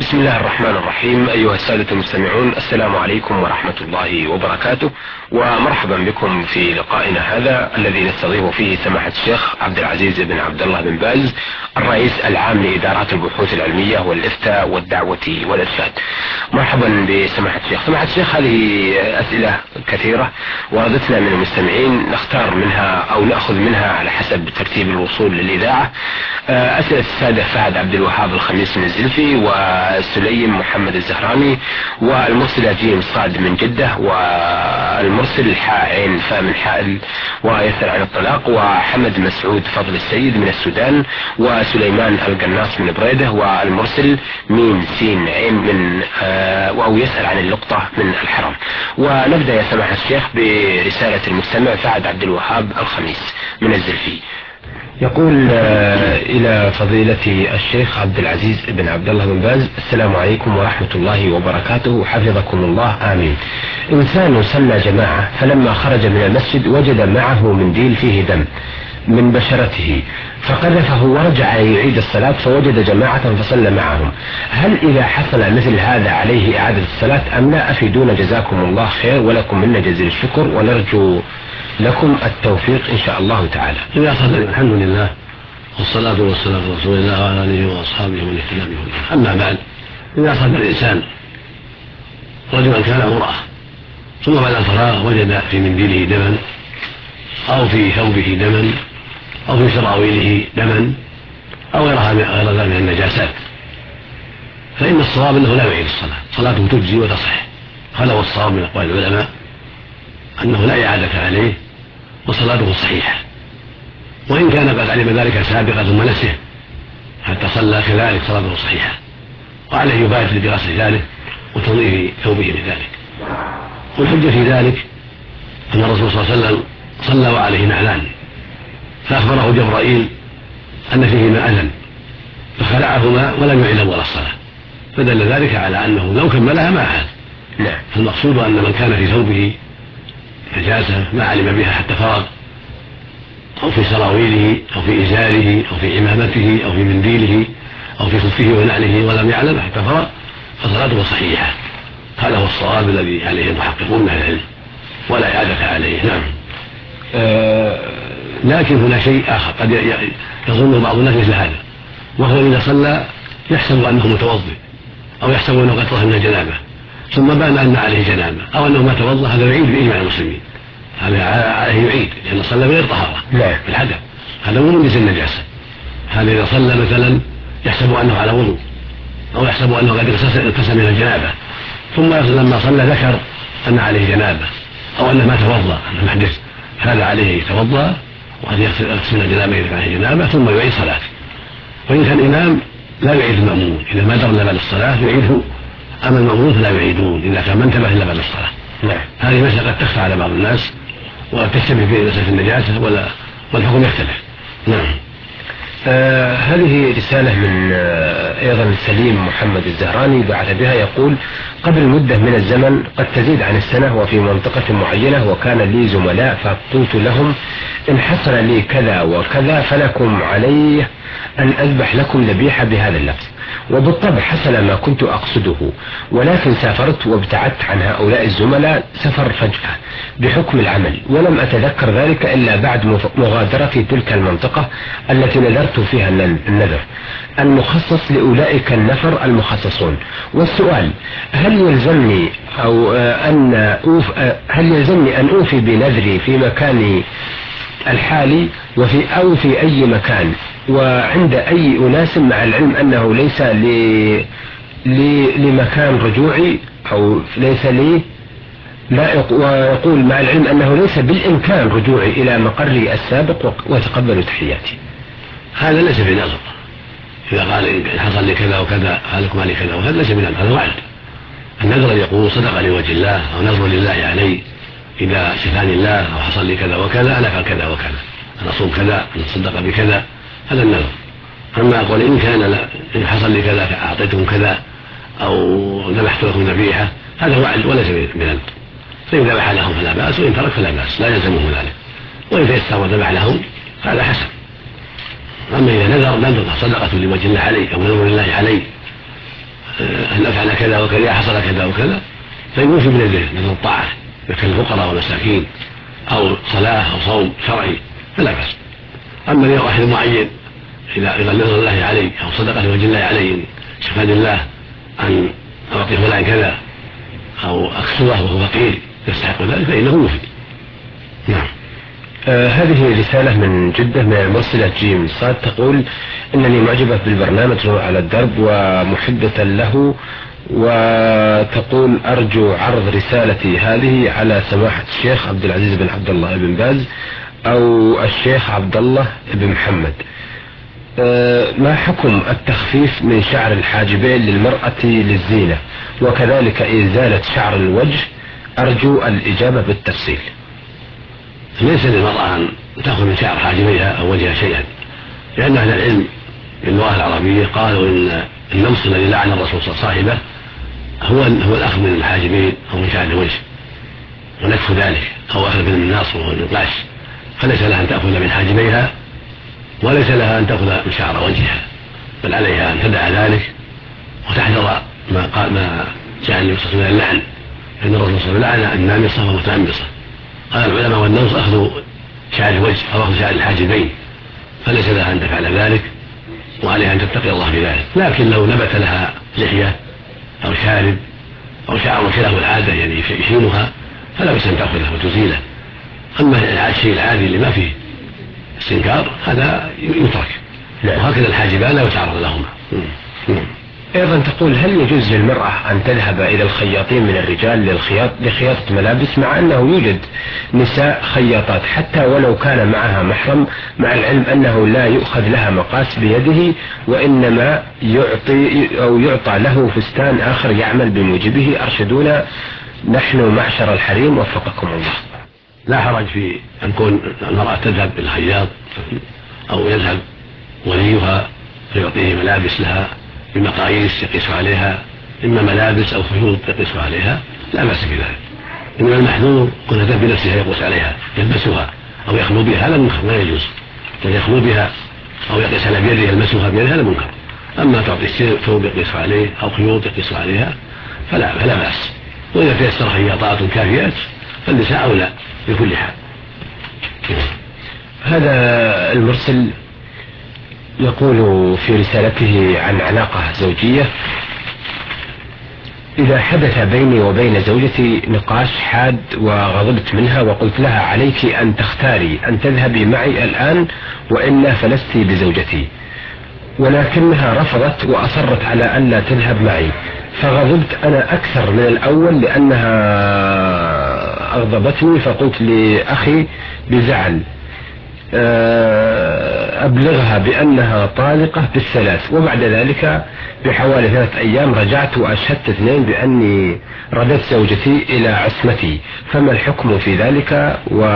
بسم الله الرحمن الرحيم. أيها السادة المستمعون، السلام عليكم ورحمة الله وبركاته، ومرحبا بكم في لقائنا هذا الذي نستضيف فيه سماحة الشيخ عبد العزيز بن عبد الله بن باز، الرئيس العام لإدارات البحوث العلمية والإفتاء والدعوة والإرشاد. مرحبا بسماحة الشيخ. سماحة الشيخ، هذه أسئلة كثيرة وردتنا من المستمعين، نختار منها أو نأخذ منها على حسب ترتيب الوصول للإذاعة. أسئلة السادة فهد عبد الوهاب الخميس من الزلفي، وسليم محمد الزهراني، والمرسلة جيم صاد من جدة، والمرسل حاء عين فاء من حائل ويسأل عن الطلاق، وحمد مسعود فضل السيد من السودان، وسليمان القناص من بريدة، والمرسل ميم سين عين من أو يسأل عن اللقطة من الحرم. ونبدأ يا سماحة الشيخ برسالة المستمع فهد عبد الوهاب الخميس من الزلفي. يقول إلى فضيلة الشيخ عبد العزيز بن عبد الله بن باز: السلام عليكم ورحمة الله وبركاته، حفظكم الله آمين. إنسان صلى جماعة، فلما خرج من المسجد وجد معه منديل فيه دم من بشرته، فقذفه ورجع يعيد الصلاة، فوجد جماعة فصلى معهم. هل إذا حصل مثل هذا عليه إعادة الصلاة أم لا؟ أفيدونا جزاكم الله خير، ولكم منا جزيل الشكر، ونرجو لكم التوفيق إن شاء الله تعالى. إذا صلى، الحمد لله والصلاة والسلام على رسول الله وعلى آله وأصحابه ومن اهتدى بهداه. أما بعد، إذا صلى الإنسان رجلا كان أو امرأة ثم بعد الفراغ وجد في منديله دما أو في ثوبه دما أو في سراويله دما أو غير ذلك من النجاسات، فإن الصواب أنه لا يعيد الصلاة، صلاته تجزي وتصح. هذا هو الصواب من أقوال العلماء، أنه لا إعادة عليه وصلاته صحيحة، وإن كان قد علم ذلك سابقا ثم نسيه حتى صلى كذلك صلاته صحيحة، وعليه يبادر بدراسة ذلك وتنظيف ثوبه بذلك. والحجة في ذلك أن الرسول صلى الله عليه وسلم صلى وعليه نعلان، فأخبره جبرائيل أن فيهما أذى فخلعهما ولم يعد أول الصلاة، فدل ذلك على أنه لو كملها ما عاد. فالمقصود أن من كان في ثوبه نجاسة ما علم بها حتى فرغ، أو في سراويله أو في إزاره أو في عمامته أو في منديله أو في خفه ونعله ولم يعلم حتى فرغ، فصلاته صحيحة. هذا هو الصواب الذي عليه المحققون من العلم، ولا إعادة عليه. نعم. لكن هنا شيء آخر قد يظن بعض الناس مثل هذا، وهو إذا صلى يحسب أنه متوضئ أو يحسب أنه قد طهر من الجنابة، ثم بان أن عليه جنابة أو أنه ما توضأ، هذا يعيد بإجماع المسلمين، هذا عليه يعيد لأن صلى بغير طهارة بالحدث، هذا مو من جنس النجاسة. هذا إذا صلى مثلا يحسب أنه على وضوء أو يحسب أنه قد اغتسل من الجنابة، ثم لما صلى ذكر أن عليه جنابة أو أنه ما توضأ، أنه محدث، هذا عليه يتوضأ وأن يغتسل من الجنابة إذا كان عليه جنابة ثم يعيد صلاته. وإن كان الإمام لا يعيد المأمون، إذا ما درنا بعد الصلاة يعيده، أما المأمون فلا يعيدون إذا كان ما انتبه إلا بعد الصلاة. هذه مسألة قد تخفى على بعض الناس وتشتبه في مسألة النجاسة والحكم يختلف. نعم. هذه رسالة من أيضا سليم محمد الزهراني بعث بها، يقول: قبل مدة من الزمن قد تزيد عن السنة وفي منطقة معينة، وكان لي زملاء فقلت لهم: إن حصل لي كذا وكذا فلكم علي أن أذبح لكم ذبيحة بهذا اللفظ، وبالطبع حصل ما كنت أقصده، ولكن سافرت وابتعدت عن هؤلاء الزملاء سفر فجأة بحكم العمل، ولم أتذكر ذلك إلا بعد مغادرتي تلك المنطقة التي نذرت فيها النذر المخصص لأولئك النفر المخصصون. والسؤال: هل يلزمني أن أوفي بنذري في مكاني الحالي أو في أي مكان وعند أي أناس، مع العلم أنه ليس لمكان رجوعي أو ليس لي ويقول مع العلم أنه ليس بالإمكان رجوعي إلى مقري السابق وتقبلوا تحياتي؟ هذا ليس بنظر. إذا قال إن حصل لي كذا وكذا فلكم علي كذا وهذا ليس بنظر، هذا وعد. النذر يقول صدق لوجه الله أو نذر لله علي، إذا شفاني الله أو حصل لي كذا وكذا أنا أفعل كذا وكذا، أنا أصوم كذا، أنا أتصدق بكذا، هذا النذر. أما أقول إن حصل لي كذا فأعطيتهم كذا أو ذبحت لكم ذبيحة، هذا وعد وليس بنذر. فإن ذبح لهم فلا بأس، وإن ترك فلا بأس، لا يلزمه ذلك. وإن تيسر وذبح لهم هذا حسن. أما إذا نذر صدقة لوجه الله علي أو نذر لله علي أن أفعل كذا وكذا حصل كذا وكذا، فيوفي بيده من الطاعة إذا كان الفقراء والمساكين أو صلاة أو صوم شرعي فلا بأس. أما لواحد معين إذا نذر الله عليه أو صدقة لوجه الله عليه شفاء الله أن أعطي فلان كذا أو أكسوه وهو فقير يستحق ذلك فإنه يوفي. نعم. هذه رسالة من جدة من المرسلة جيم صاد تقول: إنني معجبة بالبرنامج على الدرب ومحبة له، وتقول: أرجو عرض رسالتي هذه على سماحة الشيخ عبد العزيز بن عبد الله بن باز أو الشيخ عبد الله بن محمد. ما حكم التخفيف من شعر الحاجبين للمرأة للزينة، وكذلك إزالة شعر الوجه؟ أرجو الإجابة بالتفصيل. ليس للمرأة أن تأخذ من شعر حاجبيها أو وجهها شيئا، لأن أهل العلم باللغة العربية قالوا إن النمص الذي لعن الرسول صاحبه هو الأخذ من الحاجبين أو من شعر الوجه ونكف ذلك، أو أخذ من الناص والنقاش، فليس لها أن تأخذ من حاجبيها وليس لها أن تأخذ من شعر وجهها، بل عليها أن تدع ذلك وتحذر ما جاء النبي صلى الله عليه وسلم من اللعن، فإن الرسول صلى الله عليه وسلم لعن النامصة والمتنمصة. قال العلماء: والنمص أخذ شعر الوجه أو أخذ شعر الحاجبين، فليس لها أن تفعل ذلك وعليها أن تتقي الله بذلك. لكن لو نبت لها لحية أو شارب أو شعر خلاف العادة يعني يشينها فلا بأس أن تأخذه وتزيله. أما الشيء العادي اللي ما فيه استنكار هذا يترك، وهكذا الحاجبان لا يتعرض لهما. أيضا تقول: هل يجوز للمرأة أن تذهب إلى الخياطين من الرجال لخياطة ملابس، مع أنه يوجد نساء خياطات حتى ولو كان معها محرم، مع العلم أنه لا يؤخذ لها مقاس بيده وإنما يعطى له فستان آخر يعمل بموجبه؟ أرشدونا نحن معشر الحريم وفقكم الله. لا حرج في أن تكون المرأة تذهب إلى الخياط أو يذهب وليها فيعطيه ملابس لها بمقاييس يقيس عليها، إما ملابس أو خيوط يقيس عليها، لا بأس بذلك. إنما المحذور كونها تذهب بنفسها يقيس عليها يلبسها أو يخلو بها، هذا منكر لا يجوز، بل يخلو بها أو يقيس على بيده يلبسها بيده، هذا منكر. أما تعطي ثوب يقيس عليه أو خيوط يقيس عليها فلا بأس. وإذا تيسر خياطات كافيات فالنساء أولى بكل حال. هذا المرسل يقول في رسالته عن علاقة زوجية: إذا حدث بيني وبين زوجتي نقاش حاد وغضبت منها وقلت لها: عليك أن تختاري أن تذهبي معي الآن وإلا فلست بزوجتي، ولكنها رفضت وأصرت على أن لا تذهب معي، فغضبت أنا أكثر من الأول لأنها أغضبتني، فقلت لأخي بزعل أبلغها بأنها طالقة بالثلاث، وبعد ذلك بحوالي 3 أيام رجعت وأشهدت 2 بأني ردت زوجتي إلى عصمتي، فما الحكم في ذلك؟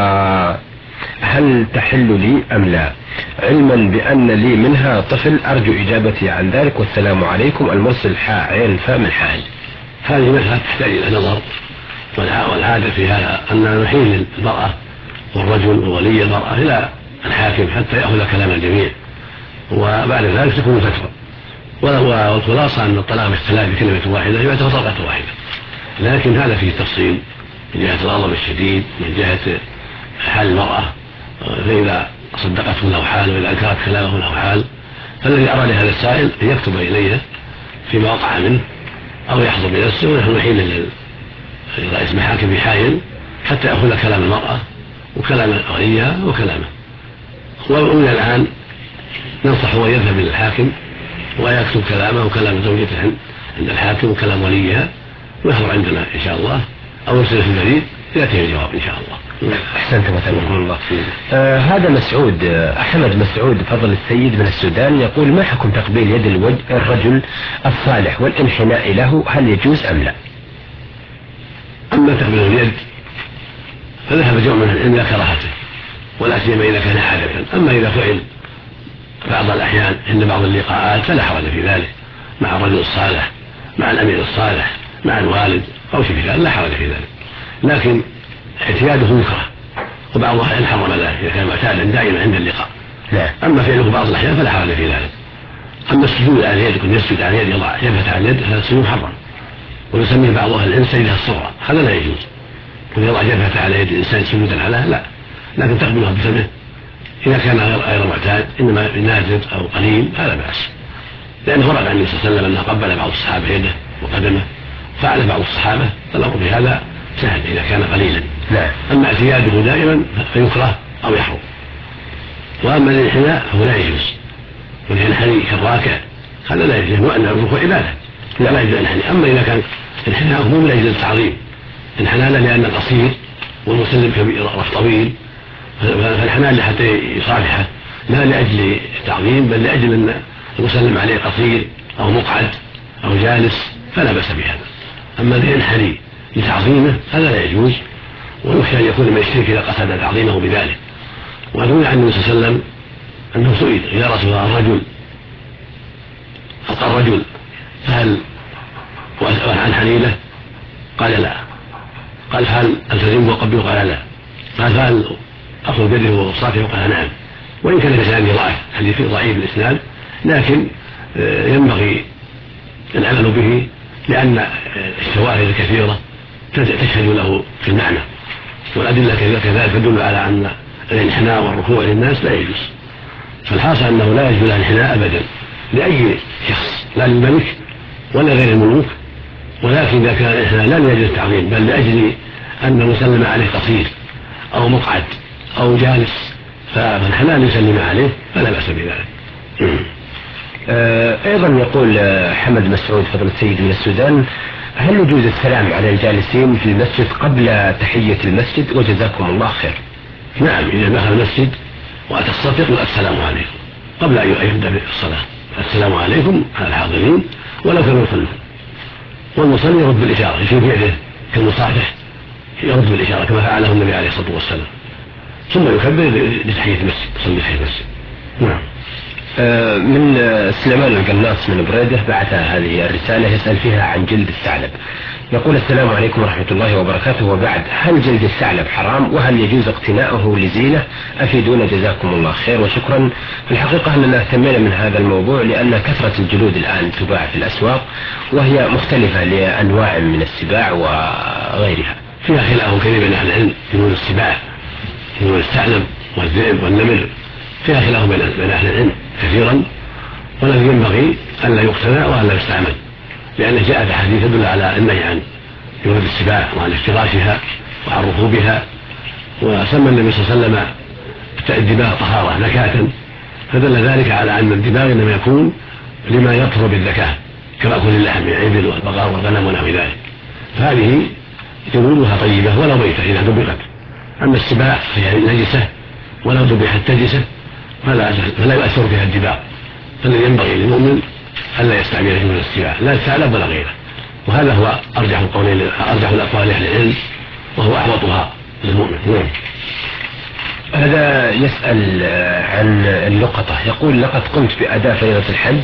وهل تحل لي أم لا؟ علما بأن لي منها طفل، أرجو إجابتي عن ذلك، والسلام عليكم. المرسل عين من حال. هذه مسألة تحتاج إلى نظر، والعادة في هذا أن نحيل المرأة والرجل وولي المرأة إلى الحاكم حتى يأخذ كلام الجميع، وبعد ذلك تكون فتوى. والخلاصة أن الطلاق بالثلاث بكلمة واحدة يعتبر طلقة واحدة، لكن هذا فيه تفصيل من جهة الغضب الشديد، من جهة حال المرأة، فإذا صدقته له حال وإذا أنكرت كلامه له حال. فالذي أراد هذا السائل أن يكتب إليه فيما وقع منه أو يحضر بنفسه، ونحن نحيل لرئيس المحاكم يحايل حتى يأخذ كلام المرأة وكلام وليها وكلامه. ومن الآن ننصحه أن يذهب إلى الحاكم ويكتب كلامه وكلام زوجته عند الحاكم وكلام وليها ويحضر عندنا إن شاء الله، أو يرسل في البريد يأتيه الجواب إن شاء الله. أحسنتم وتبارك الله. هذا مسعود أحمد مسعود فضل السيد من السودان يقول: ما حكم تقبيل يد الرجل الصالح والانحناء له، هل يجوز أم لا؟ أما تقبيل اليد فذهب جمع من العلم إلى كراهته، ولا سيما إذا كان حادثا. أما إذا فعل بعض الأحيان عند بعض اللقاءات فلا حرج في ذلك، مع الرجل الصالح، مع الأمير الصالح، مع الوالد أو شيء ذلك، لا حرج في ذلك. لكن اعتياده يكره، وبعض الأحيان حرم ذلك إذا كان معتادا دائما عند اللقاء. أما فعله بعض الأحيان فلا حرج في ذلك. أما السجود على اليد يكون يسجد على اليد يضع جبهته على اليد هذا السجود محرم، ويسميه بعض أهل العلم السجدة الصغرى، هذا لا يجوز. كن يضع جبهته على يد الإنسان سجودا عليها لا، لكن تقبلها بفمه إذا كان غير معتاد إنما نازل أو قليل هذا بأس، لأنه ورد عن النبي صلى الله عليه وسلم أنه قبل بعض الصحابة يده وقدمه، فعل بعض الصحابة، فالأمر بهذا سهل إذا كان قليلا. أما اعتياده دائما فيكره أو يحرم. وأما الانحناء فهو لا يجوز، والانحناء كالراكع هذا لا يجوز، وأن الركوع عبادة لا يجوز الانحناء. أما إذا كان انحناء مو من أجل التعظيم، انحناء لأن قصير والمسلم كبير رف طويل، فالحناء حتى يصالحه لا لأجل التعظيم بل لأجل أن المسلم عليه قصير أو مقعد أو جالس فلا بأس بهذا. أما الانحناء لتعظيمه هذا لا يجوز، ويخشى أن يكون من الشرك إذا قصد تعظيمه بذلك. وروي عن النبي صلى الله عليه وسلم أنه سئل يا رسول الله الرجل ألقى الرجل فهل أنحني له؟ قال لا. قال فهل ألتزمه وقبله؟ قال لا. قال فهل أخذ بيده وصافه؟ قال نعم. وإن كان الإسناد ضعيف، حديث ضعيف الإسناد، لكن ينبغي العمل به لأن الشواهد الكثيرة تشهد له في المعنى، والأدلة كذلك تدل على أن الانحناء والركوع للناس لا يجوز. فالحاصل أنه لا يجوز الانحناء أبدا لأي شخص، لا للملك ولا غير الملوك، ولكن إذا كان الانحناء لا لأجل التعظيم بل لأجل أن المسلم عليه قصير أو مقعد أو جالس، فالانحناء يسلم عليه فلا بأس بذلك. أيضا يقول حمد مسعود فضل السيد من السودان: هل يجوز السلام على الجالسين في المسجد قبل تحية المسجد؟ وجزاكم الله خير. نعم، إذا دخل المسجد وأتى الصف يقول السلام عليكم قبل أن يبدأ بالصلاة، السلام عليكم على الحاضرين ولو كانوا يصلون. والمصلي يرد بالإشارة، يشير بيده كالمصافح، يرد بالإشارة كما فعله النبي عليه الصلاة والسلام، ثم يكبر لتحية المسجد، يصلي تحية المسجد. نعم. من سليمان القناص من بريدة بعث هذه الرسالة يسأل فيها عن جلد الثعلب. يقول: السلام عليكم ورحمة الله وبركاته، وبعد، هل جلد الثعلب حرام؟ وهل يجوز اقتناؤه لزينة؟ أفيدونا جزاكم الله خير وشكرا. في الحقيقة أننا اهتمينا من هذا الموضوع لأن كثرة الجلود الآن تباع في الأسواق، وهي مختلفة لأنواع من السباع وغيرها. فيها خلاف كبير بين أهل العلم في نوع السباع، في نوع الثعلب والذئب والنمر، فيها خلاف بين أهل العلم كثيرا، ولكن ينبغي ألا يقتنى وألا يستعمل، لأنه جاءت أحاديث تدل على النهي عن جلود السباع وعن افتراشها وعن ركوبها. وسمى النبي صلى الله عليه وسلم الدماء طهارة نكاة، فدل ذلك على أن الدماء إنما يكون لما يطهر بالذكاة كمأكل اللحم من الإبل والبقر والغنم ونحو ذلك، فهذه جلودها طيبة ولو ميتة إذا دبقت. أما السباع فهي نجسة ولو ذبحت تجسة فلا يؤثر فيها الدباغ، فالذي ينبغي للمؤمن ألا يستعمل جلود السباع لا الثعلب ولا غيره، وهذا هو أرجح الأقوال لأهل العلم وهو أحوطها للمؤمن. هذا يسأل عن اللقطة، يقول: لقد قمت بأداء فريضة الحج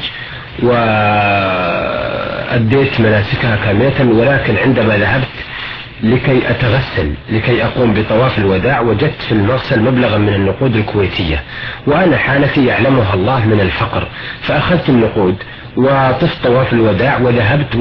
وأديت مناسكها كاملة، ولكن عندما ذهبت لكي أتغسل لكي أقوم بطواف الوداع وجدت في المغسل مبلغا من النقود الكويتية، وأنا حالتي يعلمها الله من الفقر، فأخذت النقود وطفت طواف الوداع وذهبت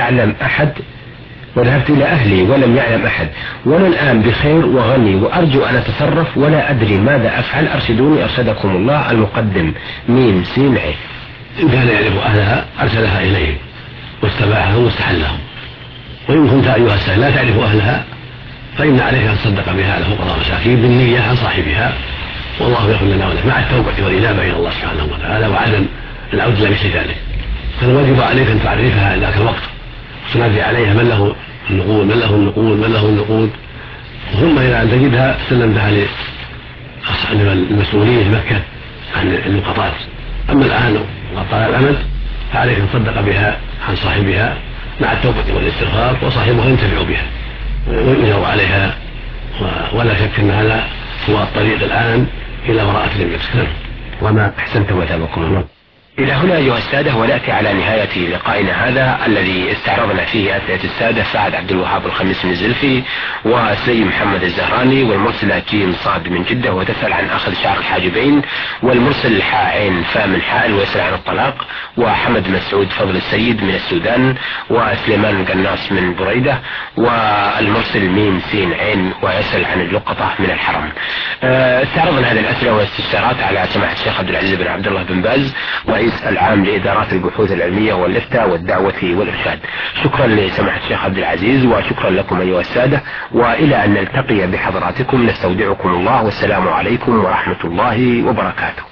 إلى أهلي ولم يعلم أحد، وأنا الآن بخير وغني وأرجو أن أتصرف ولا أدري ماذا أفعل، أرشدوني أرشدكم الله. المقدم ميم سين عين. إن كان يعرف أهلها أرسلها إليهم واستباحهم واستحلهم، وإن كنت أيها السائل لا تعرف أهلها فإن عليك أن تصدق بها على فقراء مساكين بالنية عن صاحبها، والله يغفر لنا ولك مع التوبة والإنابة إلى الله سبحانه وتعالى وعدم العودة لمثل ذلك. فالواجب عليك أن تعرفها ذاك الوقت وتنادي عليها من له النقود من له النقود من له النقود، ثم إذا أن تجدها سلمتها للمسؤولين في مكة عن اللقطات. أما الآن وقد طال الأمد فعليك أن تصدق بها عن صاحبها مع التوبة والاستغفار، وصاحبها ينتفع بها ويؤجر عليها، ولا شك أن هذا هو الطريق الآن إلى براءة ذمتك. وما أحسنت وثابكم الله. إلى هنا أيها السادة ونأتي على نهاية لقائنا هذا الذي استعرضنا فيه أسئلة السادة سعد عبد الوهاب الخميس من الزلفي وسليم محمد الزهراني، والمرسلة جيم صاد من جدة وتسأل عن أخذ شعر الحاجبين، والمرسل حاء عين فاء من حائل ويسأل عن الطلاق، وحمد مسعود فضل السيد من السودان، وسليمان القناص من بريدة، والمرسل ميم سين عين ويسأل عن اللقطة من الحرم. استعرضنا هذه الأسئلة والاستفسارات على سماحة الشيخ عبد العزيز بن عبد الله بن باز رئيس العام لإدارات البحوث العلمية والإفتاء والدعوة والإرشاد. شكرا لسماحة الشيخ عبد العزيز وشكرا لكم أيها السادة، وإلى أن نلتقي بحضراتكم نستودعكم الله، والسلام عليكم ورحمة الله وبركاته.